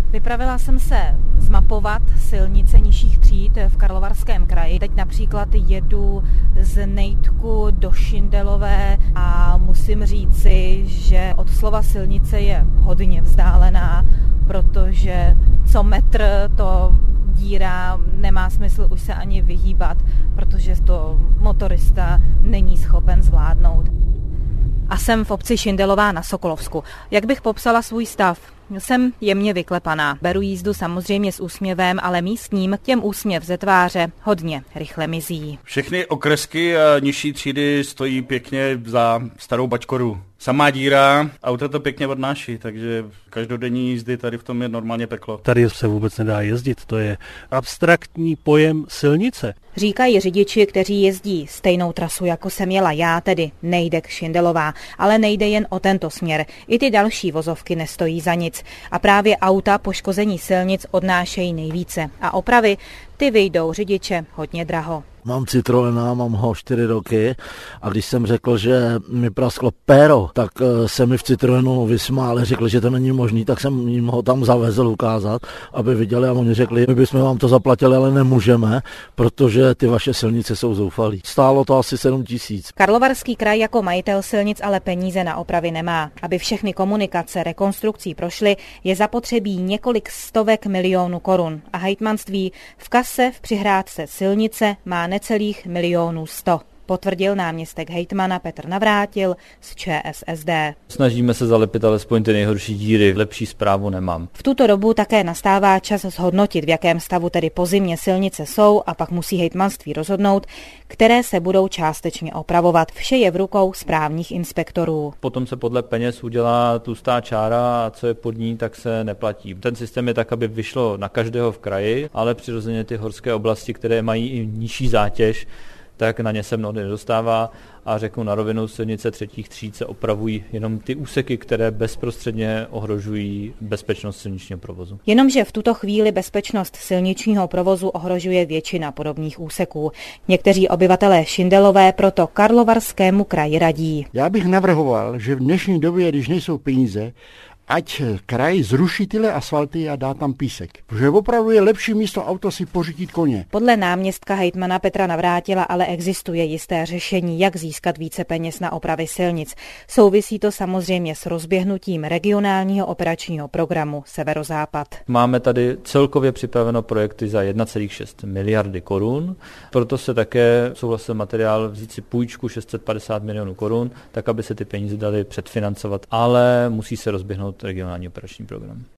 Vypravila jsem se zmapovat silnice nižších tříd v Karlovarském kraji. Teď například jedu z Nejdku do Šindelové a musím říci, že od slova silnice je hodně vzdálená, protože co metr to díra, nemá smysl už se ani vyhýbat, protože to motorista není schopen zvládnout. A jsem v obci Šindelová na Sokolovsku. Jak bych popsala svůj stav? Jsem jemně vyklepaná. Beru jízdu samozřejmě s úsměvem, ale místním těm úsměv ze tváře hodně rychle mizí. Všechny okresky a nižší třídy stojí pěkně za starou bačkoru. Samá díra, auto to pěkně odnáší, takže každodenní jízdy tady v tom je normálně peklo. Tady se vůbec nedá jezdit, to je abstraktní pojem silnice. Říkají řidiči, kteří jezdí stejnou trasu, jako jsem jela já, tedy Nejdek Šindelová. Ale nejde jen o tento směr. I ty další vozovky nestojí za nic. A právě auta poškození silnic odnášejí nejvíce. A opravy, ty vyjdou řidiče hodně draho. Mám Citroena, mám ho 4 roky a když jsem řekl, že mi prasklo péro, tak se mi v Citroenu vysmáli, řekli, že to není možný, tak jsem jim ho tam zavezl ukázat, aby viděli a oni řekli, my bychom vám to zaplatili, ale nemůžeme, protože ty vaše silnice jsou zoufalý. Stálo to asi 7 000. Karlovarský kraj jako majitel silnic ale peníze na opravy nemá. Aby všechny komunikace rekonstrukcí prošly, je zapotřebí několik stovek milionů korun a hejtmanství v kase v přihrádce silnice má necelých 1 100 000, potvrdil náměstek hejtmana Petr Navrátil z ČSSD. Snažíme se zalepit alespoň ty nejhorší díry, lepší zprávu nemám. V tuto dobu také nastává čas zhodnotit, v jakém stavu tedy po zimě silnice jsou a pak musí hejtmanství rozhodnout, které se budou částečně opravovat. Vše je v rukou správních inspektorů. Potom se podle peněz udělá tlustá čára a co je pod ní, tak se neplatí. Ten systém je tak, aby vyšlo na každého v kraji, ale přirozeně ty horské oblasti, které mají i nižší zátěž, tak na ně se mnohdy nedostává a řeknu na rovinu, silnice třetích tříd se opravují jenom ty úseky, které bezprostředně ohrožují bezpečnost silničního provozu. Jenomže v tuto chvíli bezpečnost silničního provozu ohrožuje většina podobných úseků. Někteří obyvatelé Šindelové proto Karlovarskému kraji radí. Já bych navrhoval, že v dnešní době, když nejsou peníze, ať kraj zruší tyhle asfalty a dá tam písek. Protože opravdu je lepší místo auto si pořídit koně. Podle náměstka hejtmana Petra Navrátila ale existuje jisté řešení, jak získat více peněz na opravy silnic. Souvisí to samozřejmě s rozběhnutím regionálního operačního programu Severozápad. Máme tady celkově připraveno projekty za 1,6 miliardy korun, proto se také souhlasil materiál vzít si půjčku 650 milionů korun, tak aby se ty peníze daly předfinancovat, ale musí se rozběhnout regionální operační program.